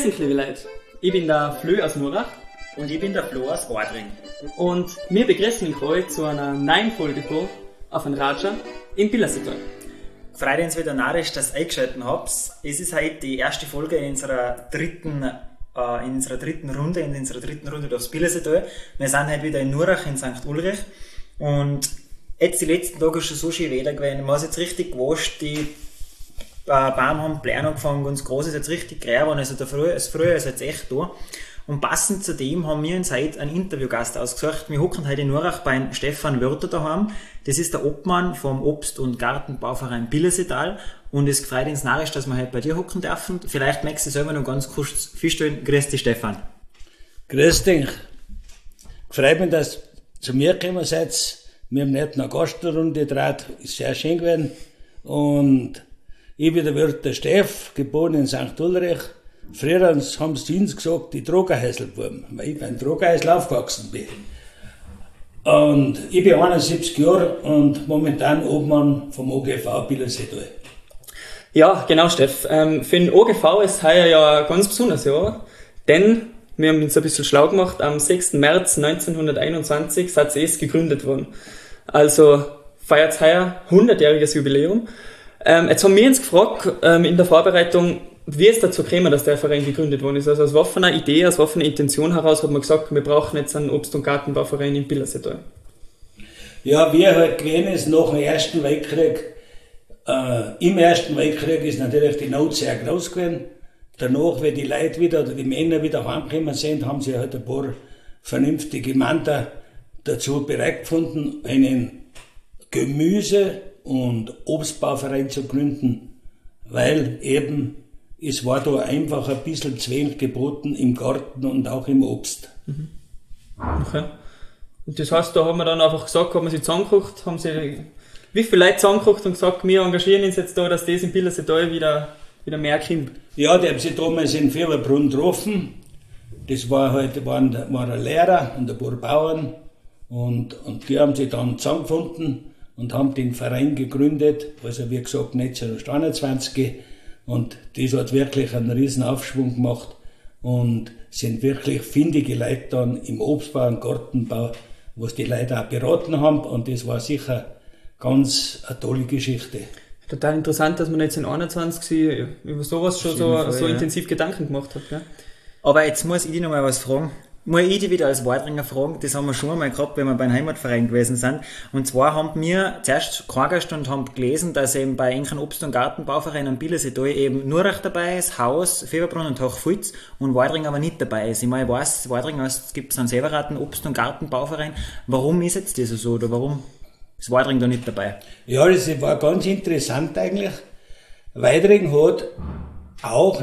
Grüß euch, liebe Leute. Ich bin der Flö aus Nurach. Und ich bin der Flo aus Wadring. Und wir begrüßen euch heute zu einer neuen Folge von Auf ein Ratscher in Billersetal. Freut uns wieder narrisch, dass ihr eingeschaltet habt. Es ist heute die erste Folge in unserer dritten Runde durchs Billersetal. Wir sind heute wieder in Nurach in St. Ulrich. Und jetzt die letzten Tage ist schon so schön Wetter gewesen. Man hat jetzt richtig gewascht, die Bäume haben Blähen angefangen, ganz groß ist jetzt richtig grau geworden. Also das Frühjahr ist jetzt echt da. Und passend zu dem haben wir uns heute einen Interviewgast ausgesucht. Wir hocken heute in Nurach bei Stefan Wörter daheim. Das ist der Obmann vom Obst- und Gartenbauverein Billersetal. Und es freut uns narrisch, dass wir heute bei dir hocken dürfen. Vielleicht magst du selber noch ganz kurz vorstellen. Grüß dich, Stefan. Grüß dich. Freut mich, dass ihr zu mir gekommen seid. Wir haben nicht eine Gastrunde gedreht. Ist sehr schön gewesen. Und ich bin der Wirt der Steff, geboren in St. Ulrich. Früher haben sie uns gesagt, die Drogerhäuselbuben, weil ich beim Drogerhäusl aufgewachsen bin. Und ich bin 71 Jahre und momentan Obmann vom OGV Billersetal. Ja, genau, Steff. Für den OGV ist heuer ja ein ganz besonderes Jahr, denn wir haben uns ein bisschen schlau gemacht. Am 6. März 1921 seid ihr erst gegründet worden. Also feiert heuer 100-jähriges Jubiläum. Jetzt haben wir uns gefragt, in der Vorbereitung, wie ist dazu gekommen, dass der Verein gegründet worden ist? Also aus was für einer Idee, aus was für einer Intention heraus hat man gesagt, wir brauchen jetzt einen Obst- und Gartenbauverein in Billersetal? Ja, wie halt gewesen ist nach dem Ersten Weltkrieg, im Ersten Weltkrieg ist natürlich die Not sehr groß gewesen. Danach, wenn die Leute wieder, oder die Männer wieder heimgekommen sind, haben sie halt ein paar vernünftige Männer dazu bereit gefunden, einen Gemüse- und Obstbauverein zu gründen, weil eben es war da einfach ein bisschen zu wenig geboten im Garten und auch im Obst. Okay. Und das heißt, da haben wir dann einfach gesagt, haben wir sie zusammengekocht, wie viele Leute zusammengekocht und gesagt, wir engagieren uns jetzt da, dass das in Billersetal wieder mehr kommt? Ja, die haben sich damals in Fieberbrunn getroffen. Das waren ein Lehrer und ein paar Bauern und die haben sich dann zusammengefunden und haben den Verein gegründet, also wie gesagt 1921, und das hat wirklich einen riesen Aufschwung gemacht und sind wirklich findige Leute dann im Obstbau und Gartenbau, was die Leute auch beraten haben, und das war sicher ganz eine tolle Geschichte. Total interessant, dass man 1921 über sowas schon so intensiv Gedanken gemacht hat. Gell? Aber jetzt muss ich dich noch mal was fragen. Muss ich dich wieder als Wadringer fragen, das haben wir schon einmal gehabt, wenn wir beim Heimatverein gewesen sind. Und zwar haben wir zuerst gereist und haben gelesen, dass eben bei irgendeinem Obst- und Gartenbauverein am Billersetal eben Nurach dabei ist, Haus, Fieberbrunn und Hochfulz, und Wadring aber nicht dabei ist. Ich meine, ich weiß, Wadring gibt es einen separaten Obst- und Gartenbauverein. Warum ist jetzt das so, oder warum ist Wadring da nicht dabei? Ja, das war ganz interessant eigentlich. Wadring hat auch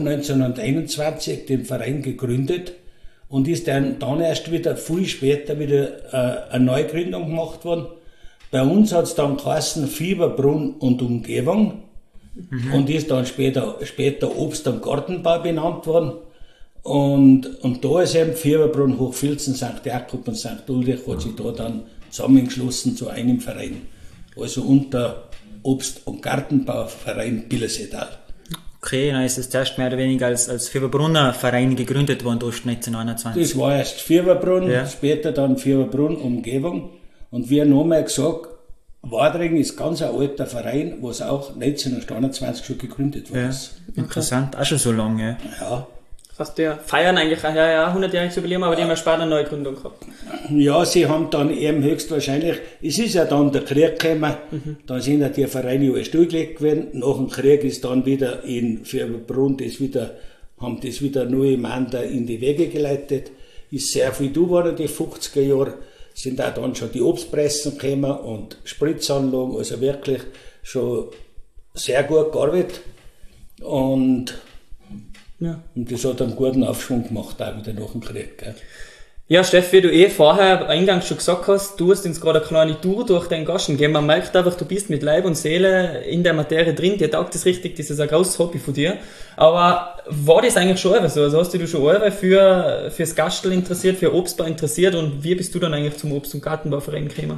1921 den Verein gegründet und ist dann erst wieder viel später wieder eine Neugründung gemacht worden. Bei uns hat es dann geheißen Fieberbrunn und Umgebung und ist dann später Obst- und Gartenbau benannt worden. Und da ist eben Fieberbrunn, Hochfilzen, St. Jakob und St. Ulrich hat sich da dann zusammengeschlossen zu einem Verein. Also unter Obst- und Gartenbauverein Billersetal. Okay, dann ist es zuerst mehr oder weniger als Fieberbrunner Verein gegründet worden, durch 1921. Das war erst Fieberbrunn, ja. Später dann Fieberbrunn Umgebung. Und wie nochmal gesagt, Wadring ist ganz ein alter Verein, was auch 1921 schon gegründet worden ist. Interessant, auch schon so lange. Ja. Das heißt, die feiern eigentlich ein 100-jähriges Jubiläum, aber die haben ja später eine Neugründung gehabt. Ja, sie haben dann eben höchstwahrscheinlich, es ist ja dann der Krieg gekommen, dann sind ja die Vereine alle stillgelegt gewesen. Nach dem Krieg ist dann wieder in Fieberbrunn haben das wieder neue Männer in die Wege geleitet. Ist sehr viel da geworden, die 50er Jahre, sind auch dann schon die Obstpressen gekommen und Spritzanlagen, also wirklich schon sehr gut gearbeitet. Und das hat einen guten Aufschwung gemacht, auch wieder nach dem Krieg. Gell. Ja, Steff, wie du vorher eingangs schon gesagt hast, du hast uns gerade eine kleine Tour durch den Gaschen gegeben. Man merkt einfach, du bist mit Leib und Seele in der Materie drin. Dir taugt das richtig, das ist ein großes Hobby von dir. Aber war das eigentlich schon so? Also hast du dich schon fürs Gastel interessiert, für Obstbau interessiert, und wie bist du dann eigentlich zum Obst- und Gartenbauverein gekommen?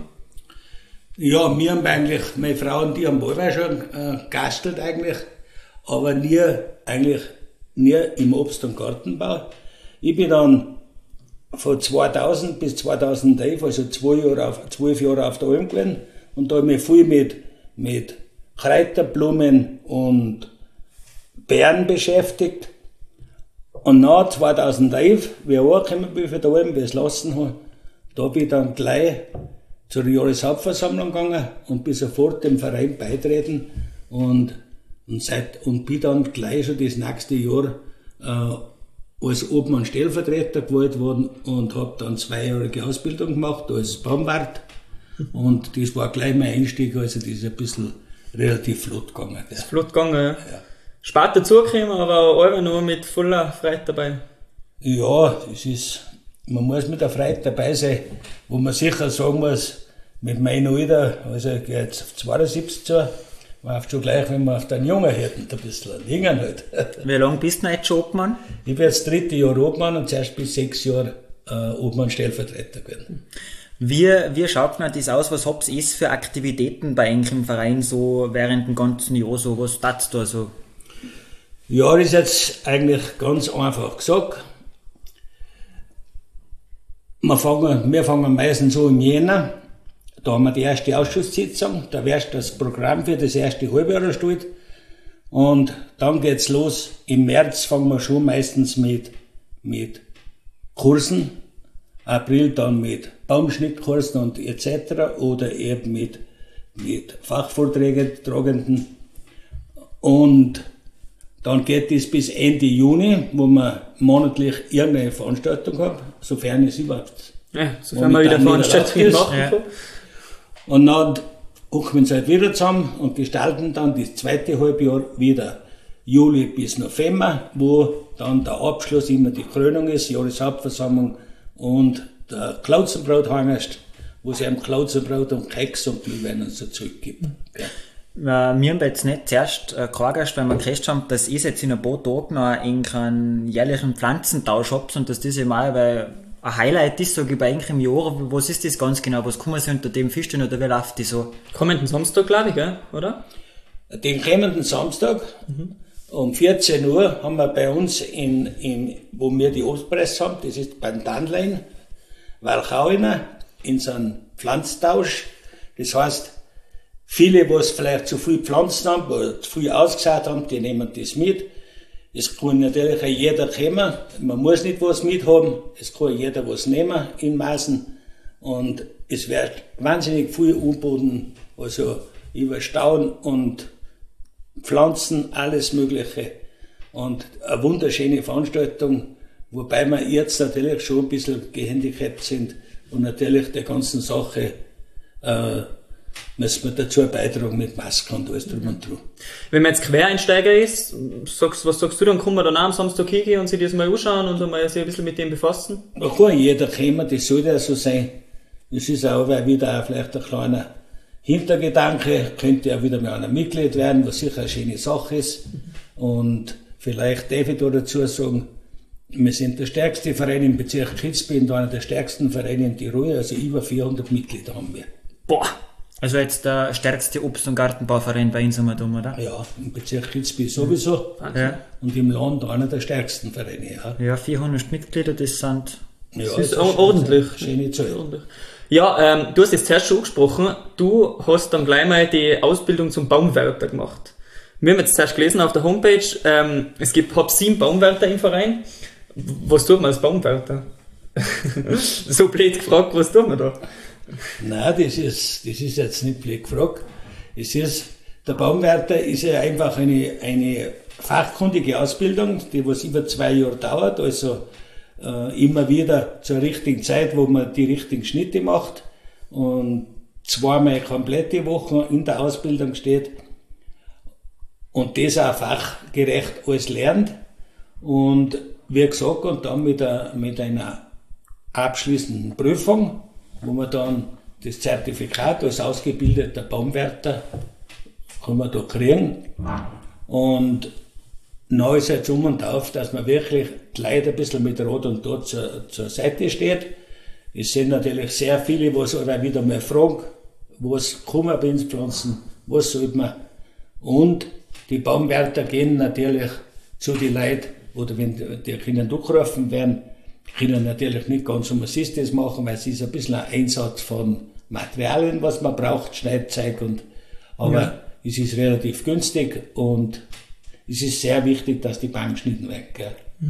Ja, wir haben eigentlich, meine Frau und die haben alle schon gastelt eigentlich, aber nie eigentlich nie im Obst- und Gartenbau. Ich bin dann von 2000 bis 2011, also 12 Jahre auf der Alm gewesen, und da habe ich mich viel mit Kräuterblumen und Beeren beschäftigt. Und nach 2011, wie ich angekommen bin für die Alm, wie ich es lassen habe, da bin ich dann gleich zur Jahreshauptversammlung gegangen und bin sofort dem Verein beitreten und bin dann gleich schon das nächste Jahr als Obmann Stellvertreter gewählt worden und habe dann 2-jährige Ausbildung gemacht als Baumwart. Und das war gleich mein Einstieg, also das ist ein bisschen relativ flott gegangen. Das ist flott gegangen, ja. Spät dazugekommen, aber auch noch mit voller Freude dabei. Ja, man muss mit der Freude dabei sein, wo man sicher sagen muss, mit meinem Alter, also ich gehe jetzt auf 72 zu, man hat schon gleich, wenn man auf den Jungen hört, ein bisschen hängen halt. Wie lange bist du jetzt schon Obmann? Ich bin jetzt 3. Jahr Obmann und zuerst bis 6 Jahre Obmann Stellvertreter gewesen. Wie schaut man das aus? Was habt ihr für Aktivitäten bei euch im Verein so während dem ganzen Jahr so? Was tat's da so? Ja, das ist jetzt eigentlich ganz einfach gesagt. Wir fangen meistens so im Jänner. Da haben wir die erste Ausschusssitzung. Da wird das Programm für das erste Halbjahr erstellt. Und dann geht's los. Im März fangen wir schon meistens mit Kursen. April dann mit Baumschnittkursen und etc. Oder eben mit Fachvortragenden. Und dann geht es bis Ende Juni, wo man monatlich irgendeine Veranstaltung hat, sofern es überhaupt. Ja, sofern man wieder Veranstaltungen machen. Ja. Und dann hocken wir uns halt wieder zusammen und gestalten dann das zweite Halbjahr wieder Juli bis November, wo dann der Abschluss immer die Krönung ist, Jahreshauptversammlung und der Klauzenbrot-Hangerst, wo es einem Klauzenbrot und Keks und Glühwein und so Zeug gibt. Ja. Wir haben jetzt nicht zuerst geklagt, weil wir gehört haben, dass ich jetzt in ein paar Tagen noch einen jährlichen Pflanzentausch habt und dass das eben auch ein Highlight ist, sage ich, bei euch im Jahr. Was ist das ganz genau? Was kann man sich unter dem vorstellen oder wie läuft das so? Kommenden Samstag, glaube ich, gell? Oder? Den kommenden Samstag um 14 Uhr haben wir bei uns, wo wir die Obstpresse haben, das ist beim Tannlein, Walchauiner, in so einem Pflanztausch. Das heißt, viele, die vielleicht zu viel Pflanzen haben oder zu viel ausgesät haben, die nehmen das mit. Es kann natürlich auch jeder kommen. Man muss nicht was mithaben. Es kann jeder was nehmen in Maßen. Und es wird wahnsinnig viel angeboten, also über Stauden und Pflanzen, alles Mögliche. Und eine wunderschöne Veranstaltung, wobei wir jetzt natürlich schon ein bisschen gehandicapt sind und natürlich der ganzen Sache müssen wir dazu beitragen mit Masken und alles drum und dran. Wenn man jetzt Quereinsteiger ist, was sagst du dann? Kann man dann am Samstag hingehen und sich das mal anschauen und mal sich ein bisschen mit dem befassen? Da kann jeder kommen, das sollte ja so sein. Das ist auch wieder vielleicht ein kleiner Hintergedanke, könnte ja wieder mal einer Mitglied werden, was sicher eine schöne Sache ist. Und vielleicht darf ich da dazu sagen, wir sind der stärkste Verein im Bezirk Kitzbühel und einer der stärksten Vereine in Tirol, also über 400 Mitglieder haben wir. Boah! Also jetzt der stärkste Obst- und Gartenbauverein bei uns oder? Ja, im Bezirk Kitzbühel sowieso. Ja. Und im Land einer der stärksten Vereine. Ja, Ja, 400 Mitglieder, das sind... ja, Das ist ordentlich. Schöne Zahl. Ordentlich. Ja, du hast jetzt zuerst schon angesprochen, du hast dann gleich mal die Ausbildung zum Baumwärter gemacht. Wir haben jetzt zuerst gelesen auf der Homepage, es gibt 7 Baumwärter im Verein. Was tut man als Baumwärter? So blöd gefragt, was tut man da? Nein, das ist jetzt nicht blöd gefragt. Der Baumwärter ist ja einfach eine fachkundige Ausbildung, die was über 2 Jahre dauert, also immer wieder zur richtigen Zeit, wo man die richtigen Schnitte macht und 2-mal komplette Wochen in der Ausbildung steht und das auch fachgerecht alles lernt und wie gesagt, und dann mit einer abschließenden Prüfung, wo man dann das Zertifikat als ausgebildeter Baumwärter kann man da kriegen. Und neu ist jetzt und auf, dass man wirklich gleich ein bisschen mit Rat und Tat zur Seite steht. Es sind natürlich sehr viele, was aber wieder mal fragen, was kann man bei uns pflanzen, was sollte man. Und die Baumwärter gehen natürlich zu den Leuten, oder wenn die Kinder durchgerufen werden, können natürlich nicht ganz umsonst das machen, weil es ist ein bisschen ein Einsatz von Materialien, was man braucht, Schneidzeug aber es ist relativ günstig und es ist sehr wichtig, dass die Baum geschnitten werden. Gell?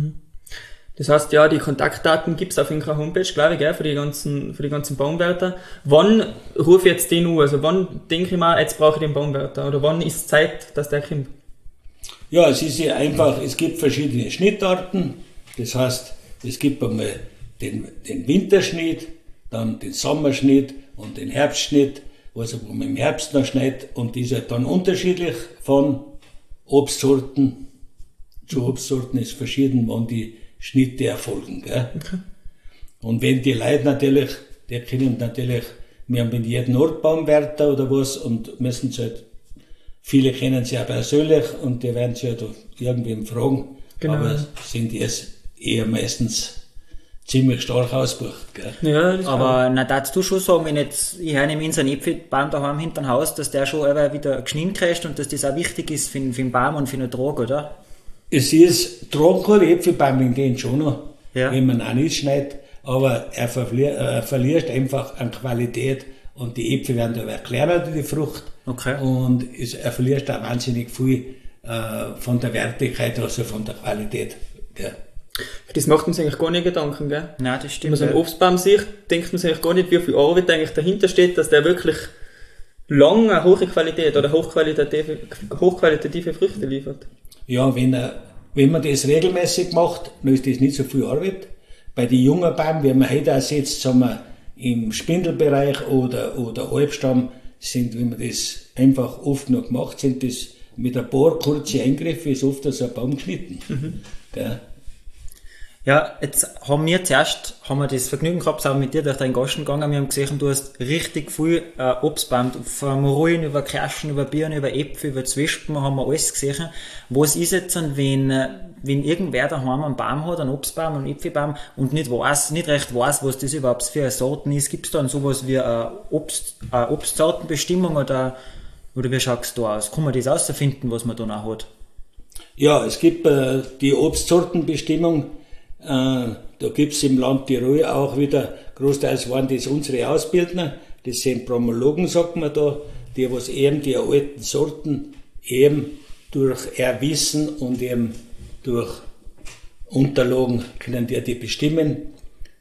Das heißt, ja, die Kontaktdaten gibt's auf unserer Homepage, glaube ich, gell, für die ganzen Baumwärter. Wann rufe ich jetzt den an? Also wann denke ich mal, jetzt brauche ich den Baumwärter? Oder wann ist Zeit, dass der kommt? Ja, es ist ja einfach, es gibt verschiedene Schnittarten. Das heißt, es gibt einmal den Winterschnitt, dann den Sommerschnitt und den Herbstschnitt, also wo man im Herbst noch schneidet, und die ist halt dann unterschiedlich von Obstsorten zu Obstsorten, ist verschieden, wann die Schnitte erfolgen. Gell? Okay. Und wenn die Leute natürlich, die können natürlich, wir haben in jedem Ort Baumwärter oder was und müssen sie halt, viele kennen sie ja persönlich und die werden sie halt irgendwem fragen, genau. Aber sind jetzt eher meistens ziemlich stark ausgebucht. Gell? Ja, aber na, darfst du schon sagen, wenn jetzt, ich höre nämlich in so einen Äpfelbaum daheim hinter dem Haus, dass der schon wieder geschnitten kriegt und dass das auch wichtig ist für den Baum und für den Trag, oder? Es ist, tragen keine Äpfelbaum, den gehen schon noch, wenn man auch nicht schneidet, aber er verliert einfach an Qualität und die Äpfel werden dabei kleiner, die Frucht. Okay. Und er verliert auch wahnsinnig viel von der Wertigkeit, also von der Qualität. Gell? Das macht man sich eigentlich gar nicht Gedanken, gell? Nein, das stimmt. Wenn man so einen Obstbaum sieht, denkt man sich eigentlich gar nicht, wie viel Arbeit eigentlich dahinter steht, dass der wirklich lange hohe Qualität oder hochqualitative Früchte liefert. Ja, wenn man das regelmäßig macht, dann ist das nicht so viel Arbeit. Bei den jungen Bäumen, wie man heute auch sieht, sagen wir, im Spindelbereich oder Halbstamm, wenn man das einfach oft noch macht, sind das mit ein paar kurzen Eingriffen ist oft so ein Baum geschnitten. Gell? Ja, jetzt haben wir das Vergnügen gehabt, sind mit dir durch deinen Gasten gegangen, wir haben gesehen, du hast richtig viel Obstbaum, von Morillen über Kirschen, über Birnen, über Äpfel, über Zwischen, haben wir alles gesehen. Was ist jetzt dann, wenn irgendwer daheim einen Baum hat, einen Obstbaum, einen Äpfelbaum und nicht recht weiß, was das überhaupt für eine Sorten ist? Gibt es dann sowas wie eine Obstsortenbestimmung oder wie schaut es da aus? Kann man das herausfinden, was man da noch hat? Ja, es gibt die Obstsortenbestimmung. Da gibt's im Land Tirol auch wieder, großteils waren das unsere Ausbildner, das sind Promologen, sagt man da, die was eben die alten Sorten eben durch ihr Wissen und eben durch Unterlagen können die bestimmen.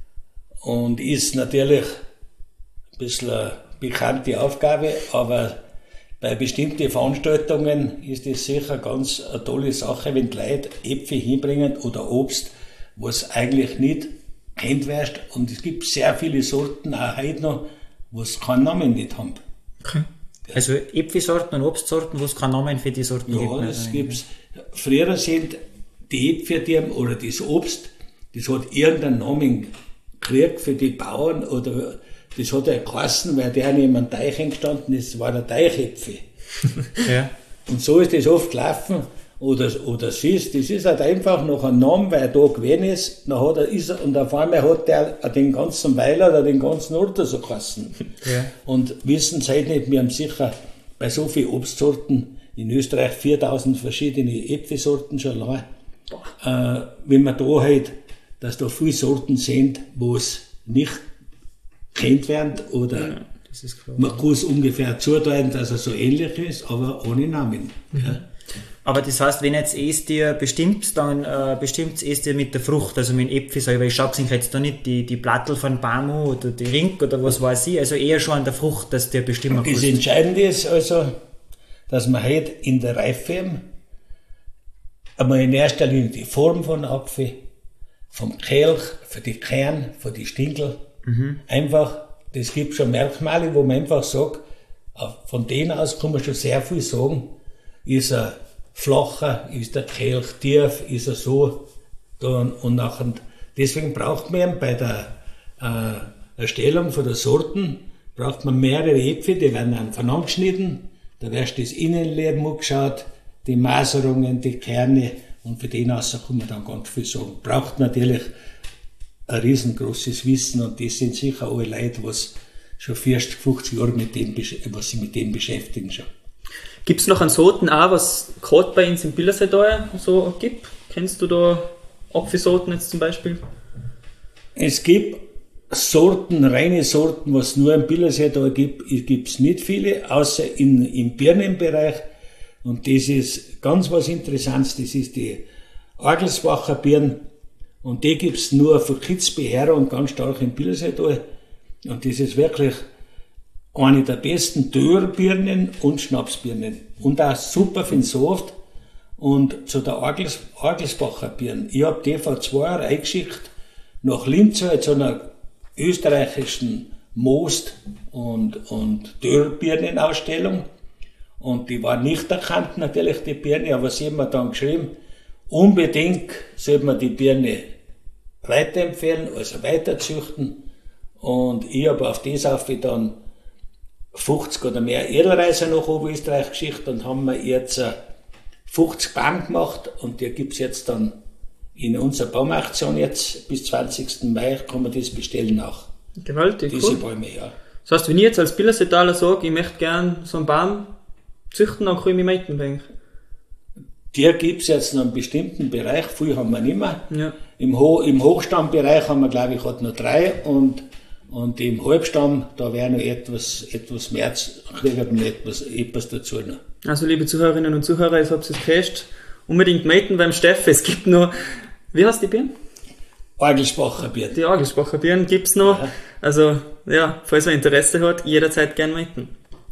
Und ist natürlich ein bisschen eine bekannte Aufgabe, aber bei bestimmten Veranstaltungen ist es sicher ganz eine tolle Sache, wenn die Leute Äpfel hinbringen oder Obst, was eigentlich nicht kennt wirst. Und es gibt sehr viele Sorten, auch heute noch, was keinen Namen nicht haben. Okay. Also Äpfelsorten und Obstsorten, wo es keinen Namen für die Sorten gibt. Ja, das gibt's. Früher sind die Äpfel oder das Obst, das hat irgendeinen Namen gekriegt für die Bauern oder das hat ja geheißen, weil der neben einem Teich entstanden ist, war der Teichäpfel. Ja. Und so ist das oft gelaufen. Oder Süß, das ist halt einfach noch ein Name, weil er da gewesen ist, und auf einmal hat der den ganzen Weiler oder den ganzen Ort so geheißen. Ja. Und wissen Sie halt nicht, wir haben sicher bei so vielen Obstsorten in Österreich 4000 verschiedene Äpfelsorten schon lange. Wenn man da halt, dass da viele Sorten sind, wo es nicht kennt werden oder das ist klar. Man kann es ungefähr zudeuten, dass er so ähnlich ist, aber ohne Namen. Ja. Aber das heißt, wenn jetzt dir bestimmt, dann bestimmt es dir mit der Frucht, also mit Äpfel selber. Ich schaue jetzt da nicht die Plattel von Baum oder die Ring oder was weiß ich, also eher schon an der Frucht, dass der bestimmen kann. Das Entscheidende ist also, dass man halt in der Reife einmal in erster Linie die Form von Apfel, vom Kelch, für die Kern, für die Stingel, einfach, das gibt schon Merkmale, wo man einfach sagt, von denen aus kann man schon sehr viel sagen, ist er flacher, ist der Kelch tief, ist er so, und nachher, deswegen braucht man bei der Erstellung von der Sorten, braucht man mehrere Äpfel, die werden dann voneinander geschnitten, da wird das Innenleben angeschaut, die Maserungen, die Kerne, und für den aus kann man dann ganz viel sagen. Braucht natürlich ein riesengroßes Wissen, und das sind sicher alle Leute, was schon 40, 50 Jahre was sich mit dem beschäftigen schon. Gibt es noch an Sorten auch, was gerade bei uns im Billerseetal so gibt? Kennst du da Apfelsorten jetzt zum Beispiel? Es gibt Sorten, reine Sorten, was nur im Billersee da gibt es nicht viele, außer im Birnenbereich. Und das ist ganz was Interessantes, das ist die Orgelsbacher Birnen. Und die gibt es nur für Kitzbühel und ganz stark im Billersee da. Und das ist wirklich eine der besten Dörrbirnen und Schnapsbirnen. Und auch super für den Saft. Und zu der Orgelsbacher Birnen, ich habe die vor 2 Jahren eingeschickt nach Linz zu einer österreichischen Most- und Dörrbirnenausstellung. Und die war nicht erkannt, natürlich, die Birne, aber sie haben mir dann geschrieben, unbedingt sollte man die Birne weiterempfehlen, also weiterzüchten. Und ich habe auf das auf dann 50 oder mehr Edelreiser nach Oberösterreich geschickt und haben wir jetzt 50 Baum gemacht und die gibt's jetzt dann in unserer Baumaktion jetzt bis 20. Mai kann man das bestellen auch. Gewaltig, diese cool. Bäume, ja. Das heißt, wenn ich jetzt als Billerseetaler sage, ich möchte gerne so einen Baum züchten, dann kann ich mich melden, denke ich. Die gibt's jetzt in einem bestimmten Bereich, viel haben wir nicht mehr. Ja. Im Hochstammbereich haben wir, glaube ich, noch 3 und im Halbstamm, da wäre noch etwas mehr, kriegen wir etwas dazu noch. Also, liebe Zuhörerinnen und Zuhörer, ich habt es gehört, unbedingt melden beim Steff. Es gibt noch, wie heißt die Birne? Orgelsbacher Birnen. Die Orgelsbacher Birnen gibt's noch. Ja. Also, ja, falls wer Interesse hat, jederzeit gerne melden.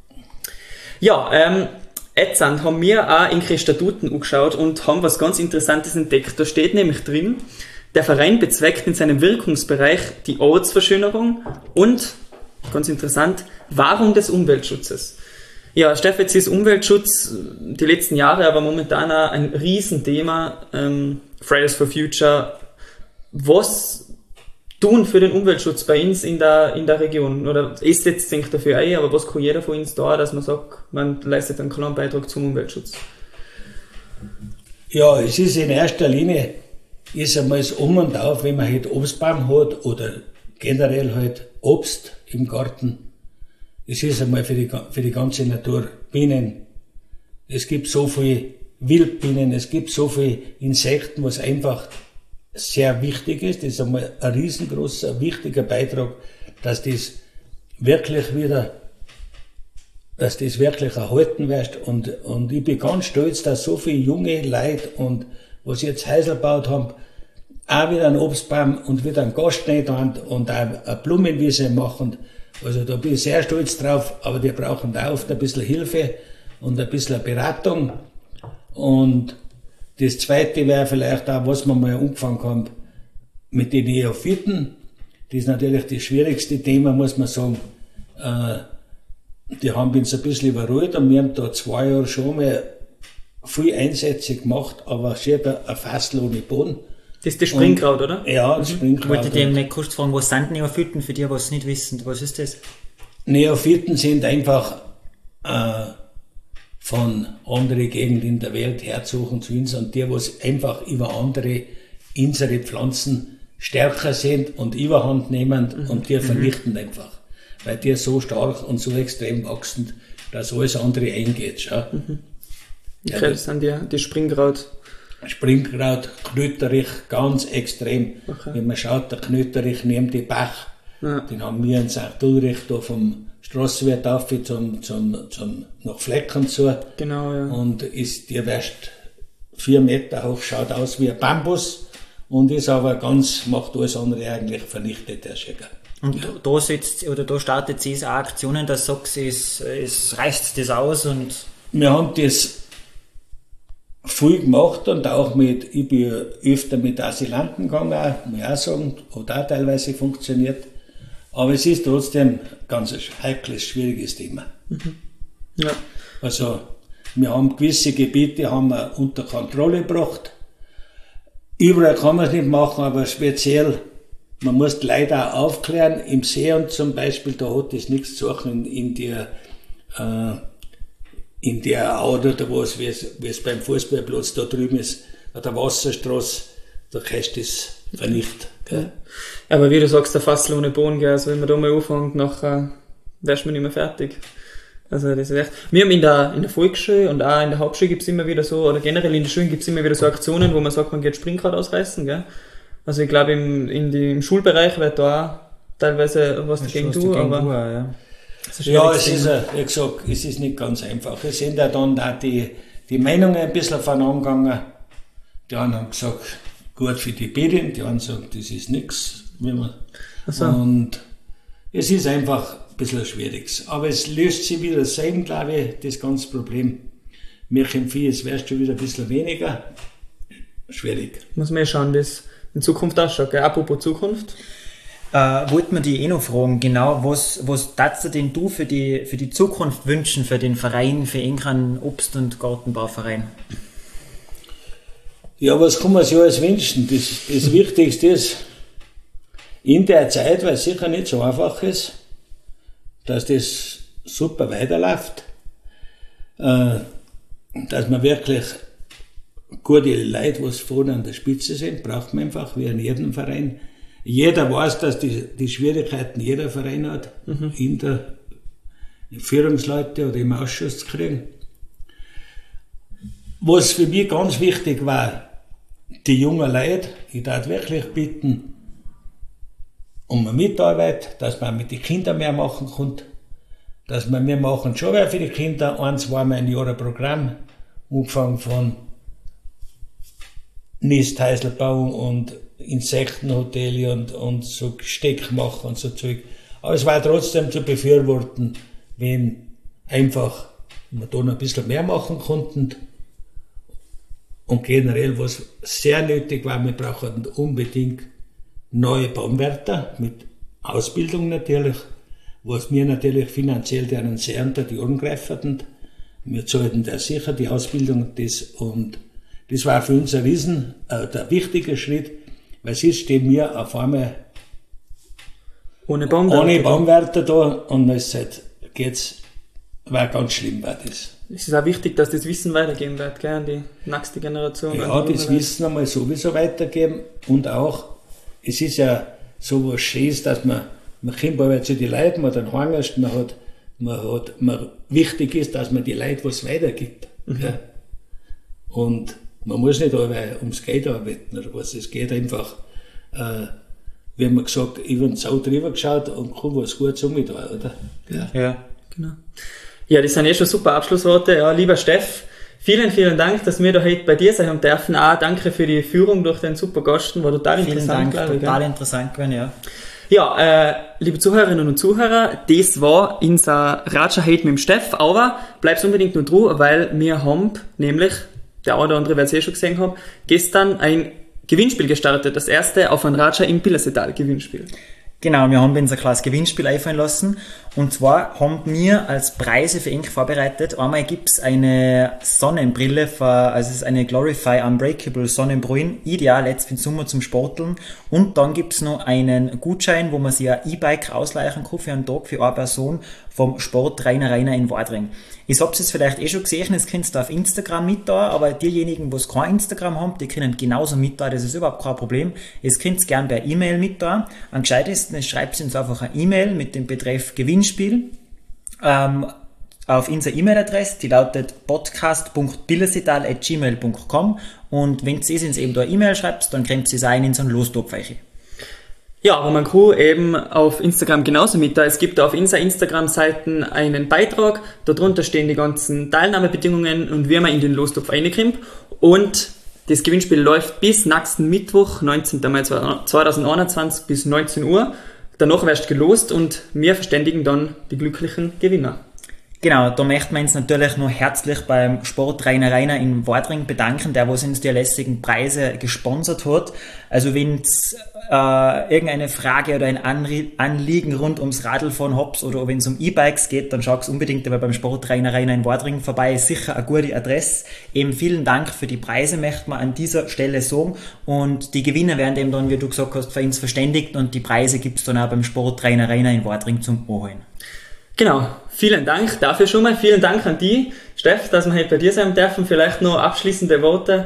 Ja, jetzt haben wir auch in Statuten angeschaut und haben was ganz Interessantes entdeckt. Da steht nämlich drin, der Verein bezweckt in seinem Wirkungsbereich die Ortsverschönerung und, ganz interessant, Wahrung des Umweltschutzes. Ja, Steff, jetzt ist Umweltschutz die letzten Jahre, aber momentan auch ein Riesenthema. Fridays for Future. Was tun für den Umweltschutz bei uns in der Region? Oder ist jetzt, denke ich, dafür ein, aber was kann jeder von uns da, dass man sagt, man leistet einen kleinen Beitrag zum Umweltschutz? Ja, es ist in erster Linie, ist einmal das Um und Auf, wenn man halt Obstbaum hat oder generell halt Obst im Garten. Es ist einmal für die ganze Natur. Bienen. Es gibt so viele Wildbienen, es gibt so viele Insekten, was einfach sehr wichtig ist. Das ist einmal ein riesengroßer, wichtiger Beitrag, dass das wirklich erhalten wird. Und ich bin ganz stolz, dass so viele junge Leute und was jetzt Häuser gebaut haben, auch wieder einen Obstbaum und wieder einen Gastschneid und auch eine Blumenwiese machen. Also da bin ich sehr stolz drauf, aber die brauchen da oft ein bisschen Hilfe und ein bisschen Beratung. Und das Zweite wäre vielleicht auch, was wir mal angefangen haben mit den Neophyten. Das ist natürlich das schwierigste Thema, muss man sagen. Die haben uns ein bisschen überrollt und wir haben da 2 Jahre schon mal viel Einsätze gemacht, aber circa ein Fassel ohne Boden. Das ist das Springkraut, oder? Ja, das Springkraut. Ich wollte dem nicht kurz fragen, was sind Neophyten für die, was es nicht wissen? Was ist das? Neophyten sind einfach von anderen Gegenden in der Welt herzusuchen zu uns und die, was einfach über andere unsere Pflanzen stärker sind und Überhand nehmen und die vernichten einfach. Weil die so stark und so extrem wachsen, dass alles andere eingeht. Schau. Okay, das sind die Springkraut. Springkraut, Knöterich, ganz extrem. Okay. Wenn man schaut, der Knöterich neben die Bach, den haben wir in St. Ulrich da vom Strassenwert auf zum nach Flecken zu. Genau, ja. Und der wird 4 Meter hoch, schaut aus wie ein Bambus und ist aber macht alles andere eigentlich vernichtet, der Schäger. Und da startet sie auch Aktionen, dass sagt, es reißt das aus und. Wir haben das viel gemacht und auch ich bin öfter mit Asylanten gegangen, muss ich auch sagen, hat auch teilweise funktioniert. Aber es ist trotzdem ganz ein heikles, schwieriges Thema. Ja. Also, wir haben gewisse Gebiete haben wir unter Kontrolle gebracht. Überall kann man es nicht machen, aber speziell, man muss die Leute auch aufklären. Im See und zum Beispiel, da hat es nichts zu suchen in der Au oder was, wie es beim Fußballplatz da drüben ist, an der Wasserstraße, da kannst du das vernichten. Gell? Ja, aber wie du sagst, der Fassel ohne Boden, gell? Also wenn man da mal anfängt, nachher wärst du nicht mehr fertig. Also das ist echt. Wir haben in der Volksschule und auch in der Hauptschule gibt es immer wieder so, oder generell in den Schulen gibt es immer wieder so Aktionen, wo man sagt, man geht Springrad ausreißen, gell? Also ich glaube im Schulbereich wird da auch teilweise was dagegen tun, aber... Ja, es ist, wie gesagt, es ist nicht ganz einfach. Es sind ja dann auch die Meinungen ein bisschen voneinander gegangen. Die einen haben gesagt, gut für die Medien, die anderen sagen, das ist nichts. So. Und es ist einfach ein bisschen schwierig. Aber es löst sich wieder selber, glaube ich, das ganze Problem. Mir empfehle es wäre schon wieder ein bisschen weniger. Schwierig. Muss man ja schauen, wie es in Zukunft ausschaut. Gell? Apropos Zukunft. Wollten wir die noch fragen, genau, was darfst du denn du für die Zukunft wünschen, für den Verein, für Enkern Obst- und Gartenbauverein? Ja, was kann man sich alles wünschen? Das Wichtigste ist, in der Zeit, weil es sicher nicht so einfach ist, dass das super weiterläuft, dass man wirklich gute Leute, die vorne an der Spitze sind, braucht man einfach, wie in jedem Verein. Jeder weiß, dass die Schwierigkeiten jeder Verein hat, in der Führungsleute oder im Ausschuss zu kriegen. Was für mich ganz wichtig war, die jungen Leute, ich darf wirklich bitten um eine Mitarbeit, dass man mit den Kindern mehr machen kann, dass wir machen schon für die Kinder 1-2 Mal im Jahr ein Programm, angefangen von Nisthäuselbau und Insektenhotel und so Gesteck machen und so Zeug. Aber es war trotzdem zu befürworten, wenn einfach wir da noch ein bisschen mehr machen konnten. Und generell, was sehr nötig war, wir brauchen unbedingt neue Baumwärter mit Ausbildung natürlich, was mir natürlich finanziell deren sehr unter die Ohren greifen. Wir zahlten da sicher die Ausbildung und das war für uns ein der wichtige Schritt, weil sonst stehen wir auf einmal ohne Baumwärter da und es war ganz schlimm, war das. Es ist auch wichtig, dass das Wissen weitergeben wird, gell, an die nächste Generation. Ja, das Wissen einmal sowieso weitergeben und auch, es ist ja so was Schönes, dass man kommt aber zu den Leuten, man dann hängerst, wichtig ist, dass man die Leute was weitergibt. Ja. Und man muss nicht ums Geld arbeiten oder was, es geht einfach, wie man gesagt, über den Sau drüber geschaut und kann was Gutes umgetan, oder? Ja, genau. Ja, das sind schon super Abschlussworte. Ja, lieber Steff, vielen, vielen Dank, dass wir da heute bei dir sein haben dürfen. Auch danke für die Führung durch den super Gasten, war total interessant. Vielen Dank, total interessant gewesen, ja. Ja, liebe Zuhörerinnen und Zuhörer, das war unser Ratscher heute mit dem Steff, aber bleib's unbedingt nur dran, weil wir haben nämlich, der eine oder andere wird es schon gesehen haben, gestern ein Gewinnspiel gestartet, das erste auf ein Ratscher im Pillersetal Gewinnspiel. Genau, wir haben uns ein kleines Gewinnspiel einfallen lassen. Und zwar haben wir als Preise für Enk vorbereitet. Einmal gibt's eine Sonnenbrille, also es ist eine Glorify Unbreakable Sonnenbrille, ideal jetzt für den Sommer zum Sporteln. Und dann gibt's noch einen Gutschein, wo man sich ein E-Bike ausleihen kann für einen Tag für eine Person vom Sport Rainer in Wadring. Ich hab's jetzt vielleicht schon gesehen, das könnt ihr auf Instagram mit da, aber diejenigen, die kein Instagram haben, die können genauso mit da, das ist überhaupt kein Problem. Ihr könnt es gerne per E-Mail mit da. Am gescheitesten schreibt ihr uns einfach eine E-Mail mit dem Betreff Gewinnspiel auf unsere E-Mail-Adresse, die lautet podcast.pillersetal@gmail.com und wenn ihr uns eben da eine E-Mail schreibt, dann könnt ihr es auch in so einen Lostopf rein. Ja, aber man kann eben auf Instagram genauso mit da. Es gibt auf unserer Instagram-Seiten einen Beitrag, darunter stehen die ganzen Teilnahmebedingungen und wie man in den Lostopf reinkommt. Und das Gewinnspiel läuft bis nächsten Mittwoch, 19. Mai 2021 bis 19 Uhr. Danach wirst du gelost und wir verständigen dann die glücklichen Gewinner. Genau, da möchten wir uns natürlich noch herzlich beim Sport Rainer in Wadring bedanken, der was uns die lästigen Preise gesponsert hat. Also wenn irgendeine Frage oder ein Anliegen rund ums Radlfahren habt oder wenn es um E-Bikes geht, dann schaut unbedingt aber beim Sport Rainer in Wadring vorbei. Ist sicher eine gute Adresse. Eben vielen Dank für die Preise, möchte man an dieser Stelle sagen. Und die Gewinner werden eben dann, wie du gesagt hast, für uns verständigt und die Preise gibt's dann auch beim Sport Rainer in Wadring zum Anholen. Genau, vielen Dank dafür schon mal. Vielen Dank an dich, Steff, dass wir heute bei dir sein dürfen. Vielleicht noch abschließende Worte.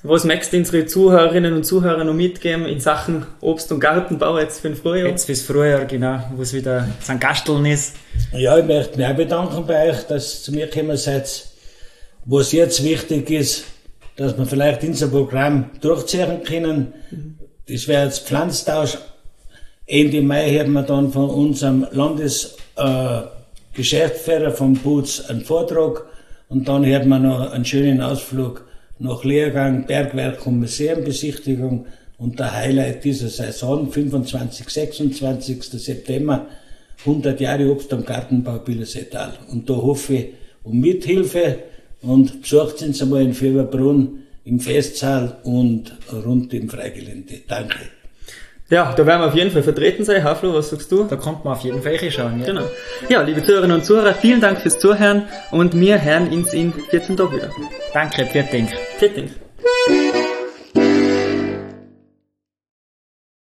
Was möchtest du unsere Zuhörerinnen und Zuhörer noch mitgeben in Sachen Obst- und Gartenbau jetzt für den Frühjahr? Jetzt fürs Frühjahr, genau, wo es wieder St. Gasteln ist. Ja, ich möchte mich auch bedanken bei euch, dass ihr zu mir gekommen seid. Was jetzt wichtig ist, dass wir vielleicht unser Programm durchziehen können. Das wäre jetzt Pflanztausch. Ende Mai haben wir dann von unserem Landesgeschäftsführer vom Putz einen Vortrag und dann haben wir noch einen schönen Ausflug nach Lehrgang, Bergwerk und Museumbesichtigung und der Highlight dieser Saison, 25, 26. September, 100 Jahre Obst- und Gartenbau Billerseetal. Und da hoffe ich um Mithilfe und besucht uns einmal in Fürwerbrunn im Festsaal und rund im Freigelände. Danke. Ja, da werden wir auf jeden Fall vertreten sein. Haflo, was sagst du? Da kommt man auf jeden Fall reinschauen. Ja. Genau. Ja, liebe Zuhörerinnen und Zuhörer, vielen Dank fürs Zuhören und wir hören uns in 14 Tagen wieder. Danke, vielen Dank. Vielen Dank.